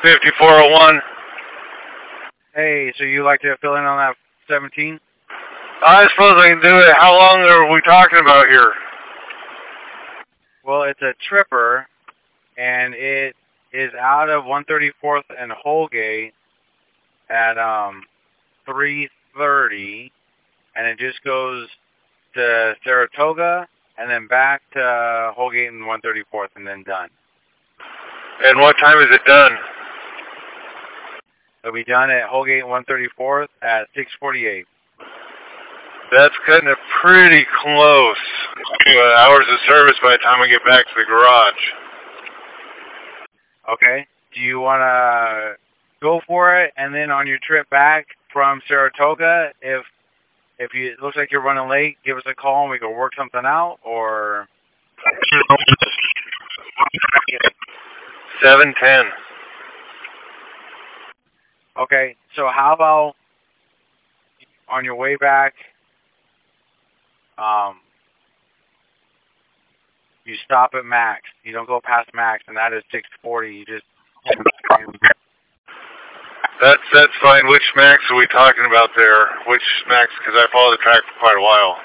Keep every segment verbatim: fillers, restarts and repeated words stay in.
fifty-four oh one. Hey, so you like to fill in on that seventeen? I suppose I can do it. How long are we talking about here? Well, it's a tripper, and it is out of one thirty-fourth and Holgate at um three thirty, and it just goes to Saratoga and then back to Holgate and one thirty-fourth and then done. And what time is it done? It'll be done at Holgate and one thirty-fourth at six forty-eight. That's cutting it pretty close to uh, hours of service by the time I get back to the garage. Okay. Do you want to go for it, and then on your trip back from Saratoga, if if you, it looks like you're running late, give us a call and we can work something out, or... seven ten. Okay, so how about on your way back, um, you stop at Max. You don't go past Max, and that is six forty. You just... That's, that's fine. Which Max are we talking about there? Which Max? Because I followed the track for quite a while.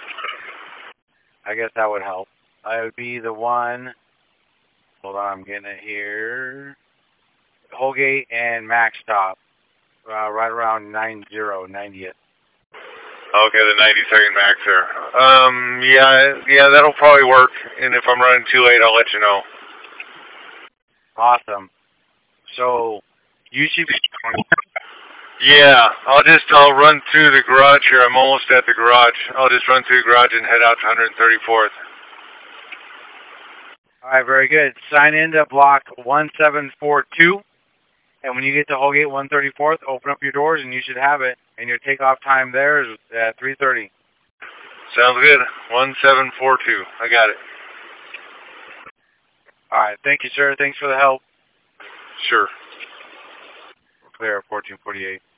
I guess that would help. I would be the one... Hold on, I'm getting it here. Holgate and Max stop. Uh, right around ninety, ninetieth. Okay, the ninety-second Max there. Um, yeah, yeah, that'll probably work. And if I'm running too late, I'll let you know. Awesome. So, you should be... Yeah, I'll just, I'll run through the garage here. I'm almost at the garage. I'll just run through the garage and head out to one thirty-fourth. All right, very good. Sign in to block one seven four two. And when you get to Holgate one thirty-fourth, open up your doors and you should have it. And your takeoff time there is at three thirty. Sounds good. one seven four two. I got it. All right. Thank you, sir. Thanks for the help. Sure. Clear, fourteen forty-eight.